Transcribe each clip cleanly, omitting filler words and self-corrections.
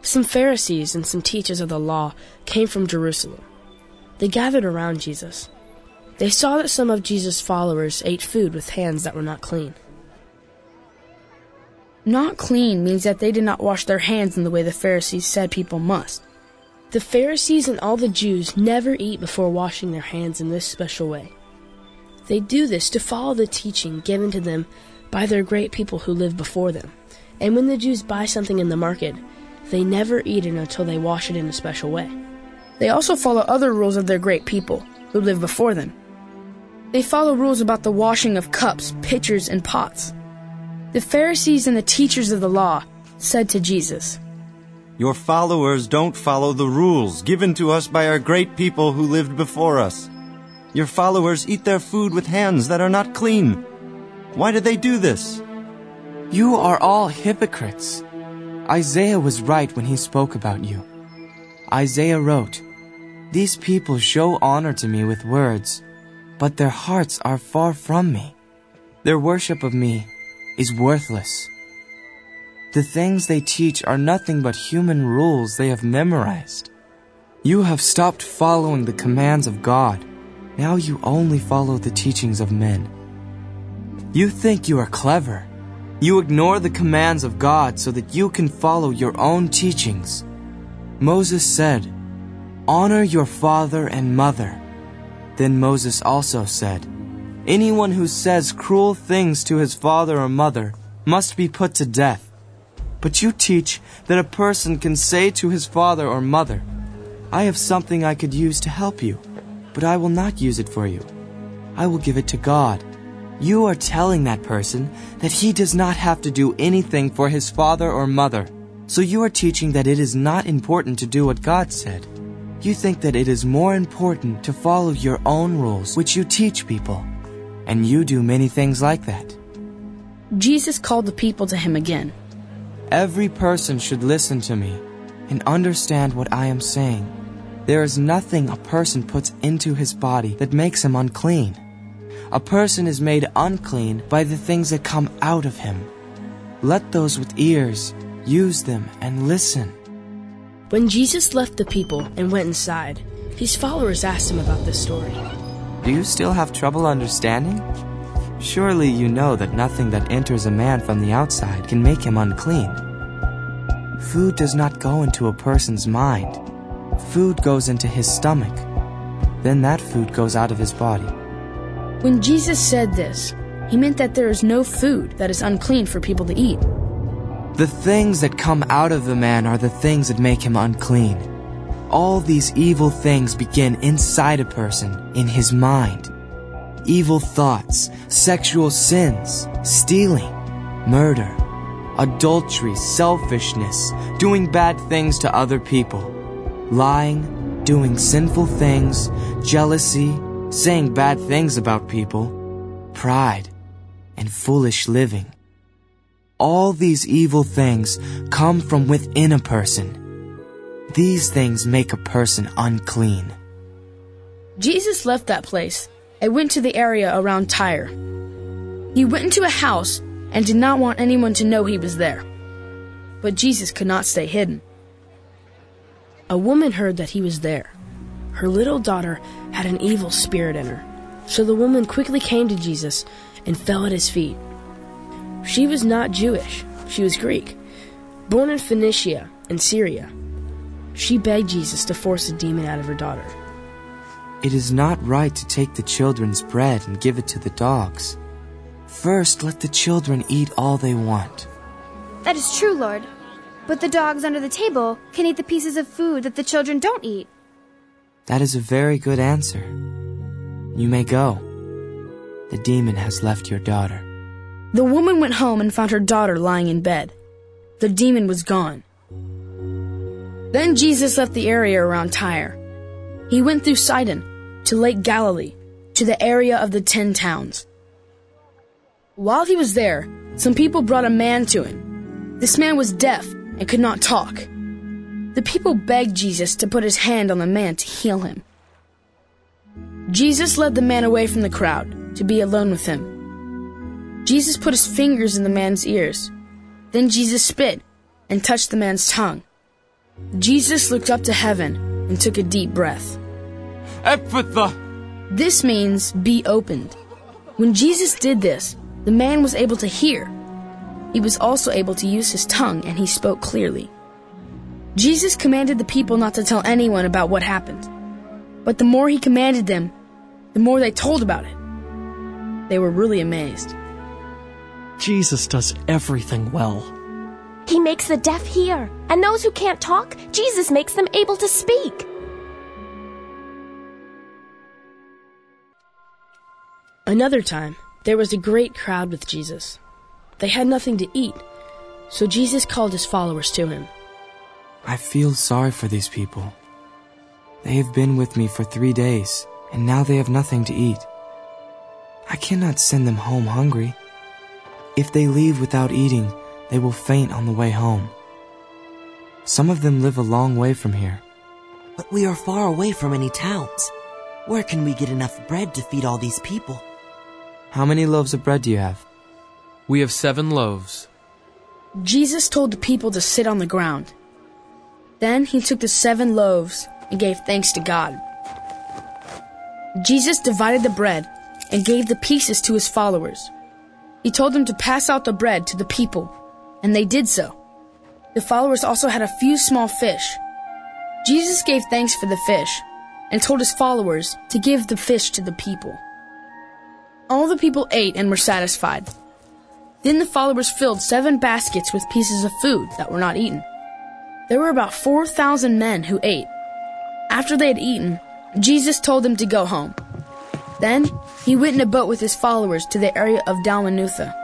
Some Pharisees and some teachers of the law came from Jerusalem. They gathered around Jesus. They saw that some of Jesus' followers ate food with hands that were not clean. Not clean means that they did not wash their hands in the way the Pharisees said people must. The Pharisees and all the Jews never eat before washing their hands in this special way. They do this to follow the teaching given to them by their great people who lived before them. And when the Jews buy something in the market, they never eat it until they wash it in a special way. They also follow other rules of their great people who lived before them. They follow rules about the washing of cups, pitchers, and pots. The Pharisees and the teachers of the law said to Jesus, "Your followers don't follow the rules given to us by our great people who lived before us. Your followers eat their food with hands that are not clean. Why do they do this?" You are all hypocrites. Isaiah was right when he spoke about you. Isaiah wrote, "These people show honor to me with words, but their hearts are far from me. Their worship of me is worthless. The things they teach are nothing but human rules they have memorized. You have stopped following the commands of God. Now you only follow the teachings of men. You think you are clever. You ignore the commands of God so that you can follow your own teachings. Moses said, 'Honor your father and mother.' Then Moses also said, 'Anyone who says cruel things to his father or mother must be put to death.' But you teach that a person can say to his father or mother, 'I have something I could use to help you, but I will not use it for you. I will give it to God.' You are telling that person that he does not have to do anything for his father or mother. So you are teaching that it is not important to do what God said. You think that it is more important to follow your own rules, which you teach people. And you do many things like that." Jesus called the people to him again. Every person should listen to me and understand what I am saying. There is nothing a person puts into his body that makes him unclean. A person is made unclean by the things that come out of him. Let those with ears use them and listen. When Jesus left the people and went inside, his followers asked him about this story. Do you still have trouble understanding? Surely you know that nothing that enters a man from the outside can make him unclean. Food does not go into a person's mind. Food goes into his stomach. Then that food goes out of his body. When Jesus said this, he meant that there is no food that is unclean for people to eat. The things that come out of the man are the things that make him unclean. All these evil things begin inside a person, in his mind. Evil thoughts, sexual sins, stealing, murder, adultery, selfishness, doing bad things to other people, lying, doing sinful things, jealousy, saying bad things about people, pride, and foolish living. All these evil things come from within a person. These things make a person unclean. Jesus left that place and went to the area around Tyre. He went into a house and did not want anyone to know he was there. But Jesus could not stay hidden. A woman heard that he was there. Her little daughter had an evil spirit in her. So the woman quickly came to Jesus and fell at his feet. She was not Jewish. She was Greek, born in Phoenicia and Syria. She begged Jesus to force the demon out of her daughter. It is not right to take the children's bread and give it to the dogs. First, let the children eat all they want. That is true, Lord. But the dogs under the table can eat the pieces of food that the children don't eat. That is a very good answer. You may go. The demon has left your daughter. The woman went home and found her daughter lying in bed. The demon was gone. Then Jesus left the area around Tyre. He went through Sidon to Lake Galilee, to the area of the 10 towns. While he was there, some people brought a man to him. This man was deaf and could not talk. The people begged Jesus to put his hand on the man to heal him. Jesus led the man away from the crowd to be alone with him. Jesus put his fingers in the man's ears. Then Jesus spit and touched the man's tongue. Jesus looked up to heaven and took a deep breath. Ephphatha! This means be opened. When Jesus did this, the man was able to hear. He was also able to use his tongue, and he spoke clearly. Jesus commanded the people not to tell anyone about what happened. But the more he commanded them, the more they told about it. They were really amazed. Jesus does everything well. He makes the deaf hear, and those who can't talk, Jesus makes them able to speak. Another time, there was a great crowd with Jesus. They had nothing to eat, so Jesus called his followers to him. I feel sorry for these people. They have been with me for 3 days, and now they have nothing to eat. I cannot send them home hungry. If they leave without eating, they will faint on the way home. Some of them live a long way from here. But we are far away from any towns. Where can we get enough bread to feed all these people? How many loaves of bread do you have? We have 7 loaves. Jesus told the people to sit on the ground. Then he took the 7 loaves and gave thanks to God. Jesus divided the bread and gave the pieces to his followers. He told them to pass out the bread to the people, and they did so. The followers also had a few small fish. Jesus gave thanks for the fish and told his followers to give the fish to the people. All the people ate and were satisfied. Then the followers filled 7 baskets with pieces of food that were not eaten. There were about 4,000 men who ate. After they had eaten, Jesus told them to go home. Then he went in a boat with his followers to the area of Dalmanutha.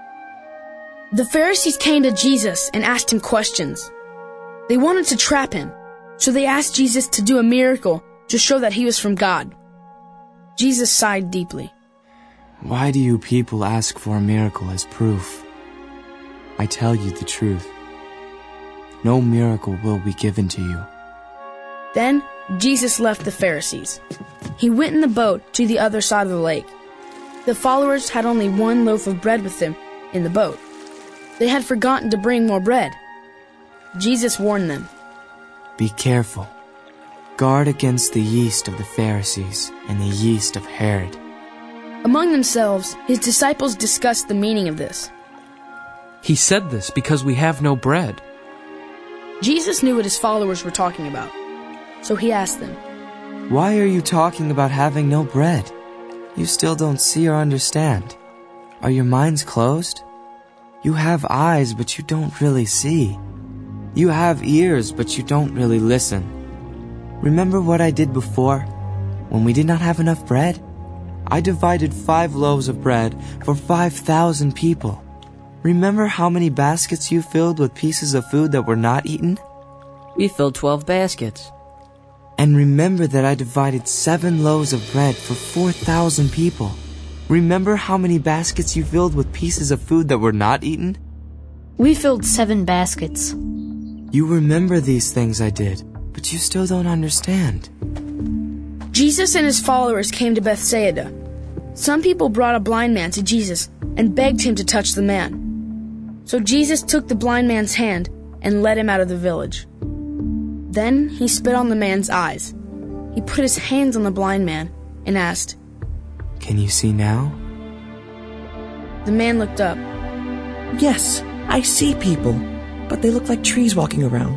The Pharisees came to Jesus and asked him questions. They wanted to trap him, so they asked Jesus to do a miracle to show that he was from God. Jesus sighed deeply. Why do you people ask for a miracle as proof? I tell you the truth. No miracle will be given to you. Then Jesus left the Pharisees. He went in the boat to the other side of the lake. The followers had only 1 loaf of bread with them in the boat. They had forgotten to bring more bread. Jesus warned them. Be careful. Guard against the yeast of the Pharisees and the yeast of Herod. Among themselves, his disciples discussed the meaning of this. He said this because we have no bread. Jesus knew what his followers were talking about, so he asked them, Why are you talking about having no bread? You still don't see or understand. Are your minds closed? You have eyes, but you don't really see. You have ears, but you don't really listen. Remember what I did before, when we did not have enough bread? I divided 5 loaves of bread for 5,000 people. Remember how many baskets you filled with pieces of food that were not eaten? We filled 12 baskets. And remember that I divided 7 loaves of bread for 4,000 people. Remember how many baskets you filled with pieces of food that were not eaten? We filled 7 baskets. You remember these things I did, but you still don't understand. Jesus and his followers came to Bethsaida. Some people brought a blind man to Jesus and begged him to touch the man. So Jesus took the blind man's hand and led him out of the village. Then he spit on the man's eyes. He put his hands on the blind man and asked, Can you see now? The man looked up. Yes, I see people, but they look like trees walking around.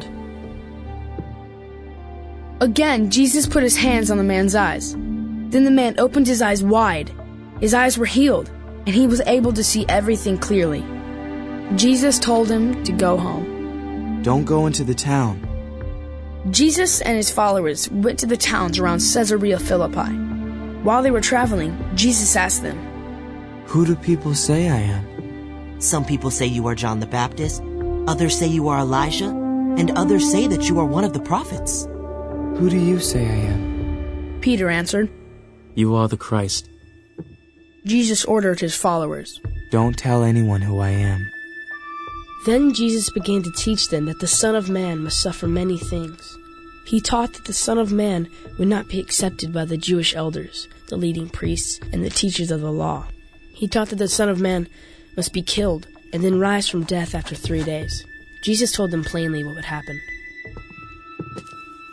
Again, Jesus put his hands on the man's eyes. Then the man opened his eyes wide. His eyes were healed, and he was able to see everything clearly. Jesus told him to go home. Don't go into the town. Jesus and his followers went to the towns around Caesarea Philippi. While they were traveling, Jesus asked them, Who do people say I am? Some people say you are John the Baptist, others say you are Elijah, and others say that you are one of the prophets. Who do you say I am? Peter answered, You are the Christ. Jesus ordered his followers, Don't tell anyone who I am. Then Jesus began to teach them that the Son of Man must suffer many things. He taught that the Son of Man would not be accepted by the Jewish elders, the leading priests, and the teachers of the law. He taught that the Son of Man must be killed and then rise from death after 3 days. Jesus told them plainly what would happen.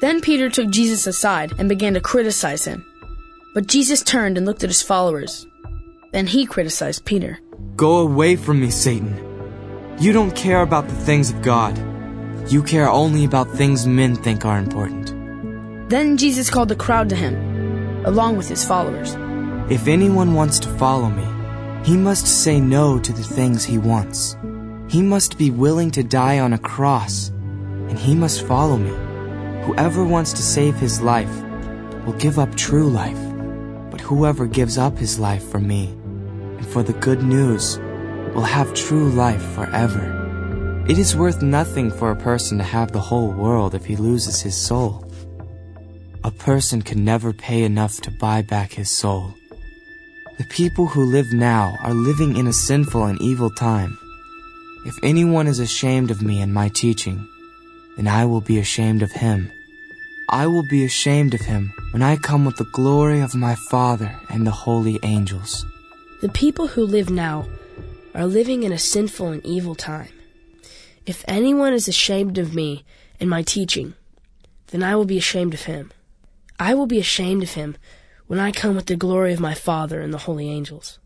Then Peter took Jesus aside and began to criticize him. But Jesus turned and looked at his followers. Then he criticized Peter. Go away from me, Satan. You don't care about the things of God. You care only about things men think are important. Then Jesus called the crowd to him, along with his followers. If anyone wants to follow me, he must say no to the things he wants. He must be willing to die on a cross, and he must follow me. Whoever wants to save his life will give up true life, but whoever gives up his life for me and for the good news will have true life forever. It is worth nothing for a person to have the whole world if he loses his soul. A person can never pay enough to buy back his soul. The people who live now are living in a sinful and evil time. If anyone is ashamed of me and my teaching, then I will be ashamed of him. I will be ashamed of him when I come with the glory of my Father and the holy angels. The people who live now are living in a sinful and evil time. If anyone is ashamed of me and my teaching, then I will be ashamed of him. I will be ashamed of him when I come with the glory of my Father and the holy angels.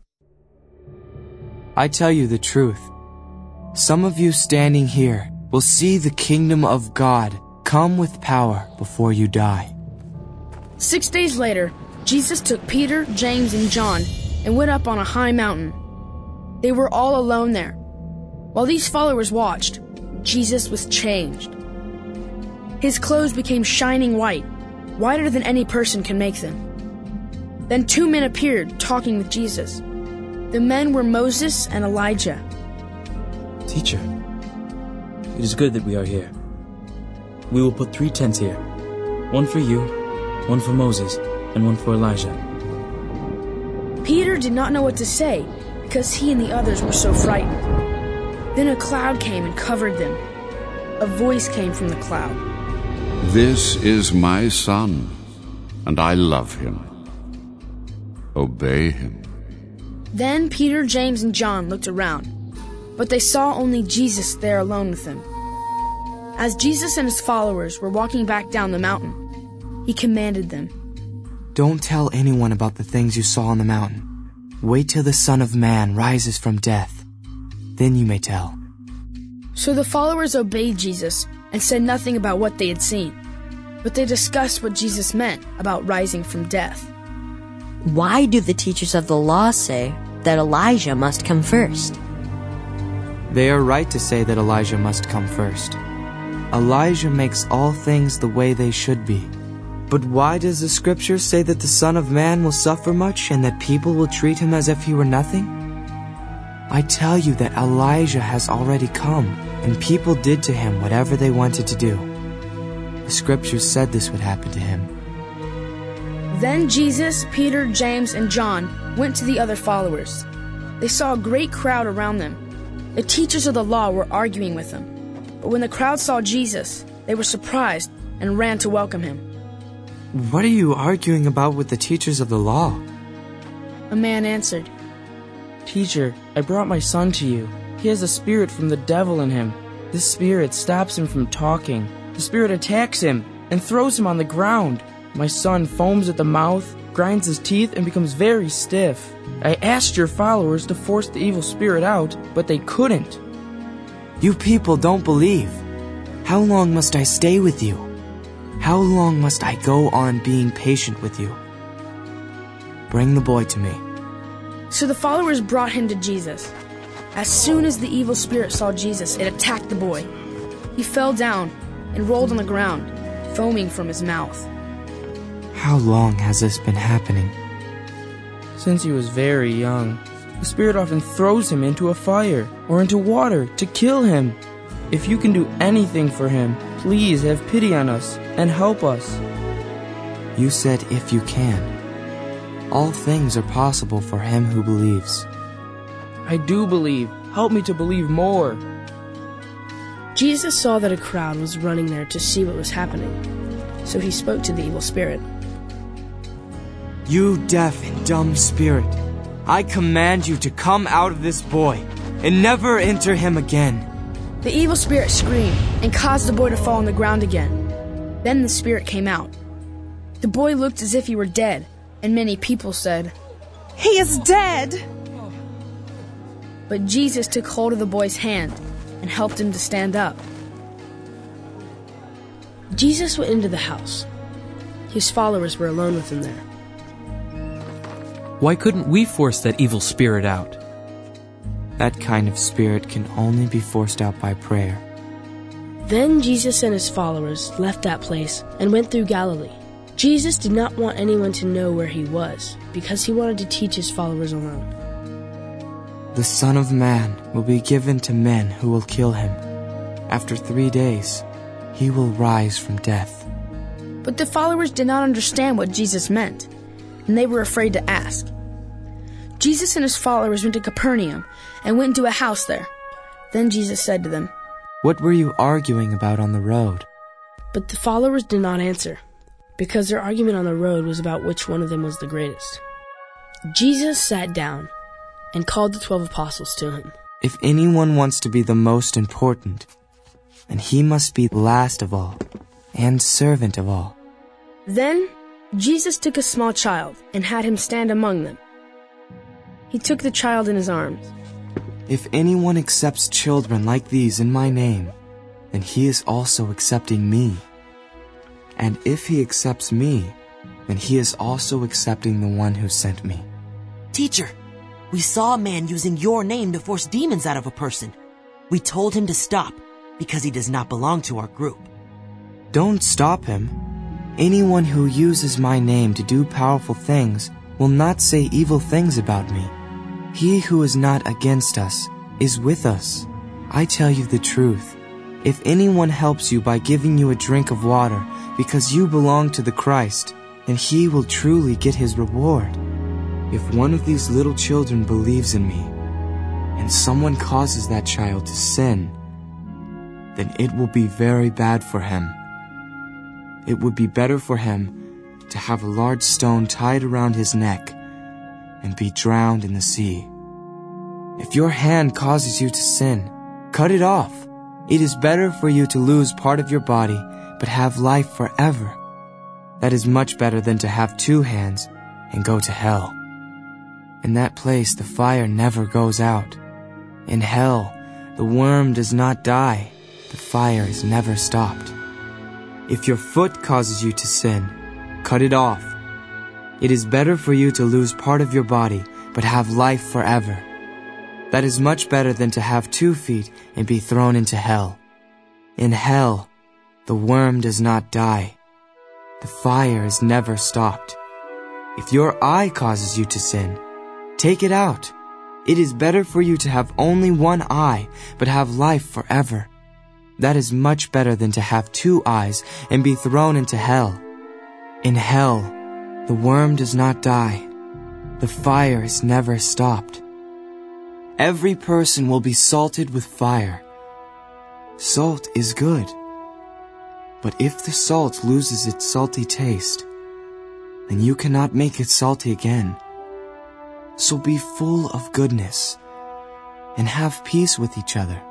I tell you the truth. Some of you standing here will see the kingdom of God come with power before you die. 6 days later, Jesus took Peter, James, and John and went up on a high mountain. They were all alone there. While these followers watched, Jesus was changed. His clothes became shining white, whiter than any person can make them. Then 2 men appeared, talking with Jesus. The men were Moses and Elijah. Teacher, it is good that we are here. We will put 3 tents here, one for you, one for Moses, and one for Elijah. Peter did not know what to say because he and the others were so frightened. Then a cloud came and covered them. A voice came from the cloud. This is my son, and I love him. Obey him. Then Peter, James, and John looked around, but they saw only Jesus there alone with them. As Jesus and his followers were walking back down the mountain, he commanded them, Don't tell anyone about the things you saw on the mountain. Wait till the Son of Man rises from death. Then you may tell. So the followers obeyed Jesus and said nothing about what they had seen, but they discussed what Jesus meant about rising from death. Why do the teachers of the law say that Elijah must come first? They are right to say that Elijah must come first. Elijah makes all things the way they should be. But why does the scripture say that the Son of Man will suffer much and that people will treat him as if he were nothing? I tell you that Elijah has already come, and people did to him whatever they wanted to do. The scriptures said this would happen to him. Then Jesus, Peter, James, and John went to the other followers. They saw a great crowd around them. The teachers of the law were arguing with them. But when the crowd saw Jesus, they were surprised and ran to welcome him. What are you arguing about with the teachers of the law? A man answered, Teacher, I brought my son to you. He has a spirit from the devil in him. This spirit stops him from talking. The spirit attacks him and throws him on the ground. My son foams at the mouth, grinds his teeth, and becomes very stiff. I asked your followers to force the evil spirit out, but they couldn't. You people don't believe. How long must I stay with you? How long must I go on being patient with you? Bring the boy to me. So the followers brought him to Jesus. As soon as the evil spirit saw Jesus, it attacked the boy. He fell down and rolled on the ground, foaming from his mouth. How long has this been happening? Since he was very young. The spirit often throws him into a fire or into water to kill him. If you can do anything for him, please have pity on us and help us. You said if you can. All things are possible for him who believes. I do believe. Help me to believe more. Jesus saw that a crowd was running there to see what was happening. So he spoke to the evil spirit. You deaf and dumb spirit, I command you to come out of this boy and never enter him again. The evil spirit screamed and caused the boy to fall on the ground again. Then the spirit came out. The boy looked as if he were dead, and many people said, "He is dead!" But Jesus took hold of the boy's hand and helped him to stand up. Jesus went into the house. His followers were alone with him there. Why couldn't we force that evil spirit out? That kind of spirit can only be forced out by prayer. Then Jesus and his followers left that place and went through Galilee. Jesus did not want anyone to know where he was, because he wanted to teach his followers alone. The Son of Man will be given to men who will kill him. After 3 days, he will rise from death. But the followers did not understand what Jesus meant, and they were afraid to ask. Jesus and his followers went to Capernaum and went into a house there. Then Jesus said to them, "What were you arguing about on the road?" But the followers did not answer, because their argument on the road was about which one of them was the greatest. Jesus sat down and called the 12 apostles to him. If anyone wants to be the most important, then he must be last of all and servant of all. Then Jesus took a small child and had him stand among them. He took the child in his arms. If anyone accepts children like these in my name, then he is also accepting me. And if he accepts me, then he is also accepting the one who sent me. Teacher, we saw a man using your name to force demons out of a person. We told him to stop because he does not belong to our group. Don't stop him. Anyone who uses my name to do powerful things will not say evil things about me. He who is not against us is with us. I tell you the truth. If anyone helps you by giving you a drink of water because you belong to the Christ, then he will truly get his reward. If one of these little children believes in me, and someone causes that child to sin, then it will be very bad for him. It would be better for him to have a large stone tied around his neck and be drowned in the sea. If your hand causes you to sin, cut it off. It is better for you to lose part of your body, but have life forever. That is much better than to have 2 hands and go to hell. In that place the fire never goes out. In hell, the worm does not die. The fire is never stopped. If your foot causes you to sin, cut it off. It is better for you to lose part of your body, but have life forever. That is much better than to have 2 feet and be thrown into hell. In hell, the worm does not die. The fire is never stopped. If your eye causes you to sin, take it out. It is better for you to have only 1 eye, but have life forever. That is much better than to have 2 eyes and be thrown into hell. In hell, the worm does not die. The fire is never stopped. Every person will be salted with fire. Salt is good. But if the salt loses its salty taste, then you cannot make it salty again. So be full of goodness and have peace with each other.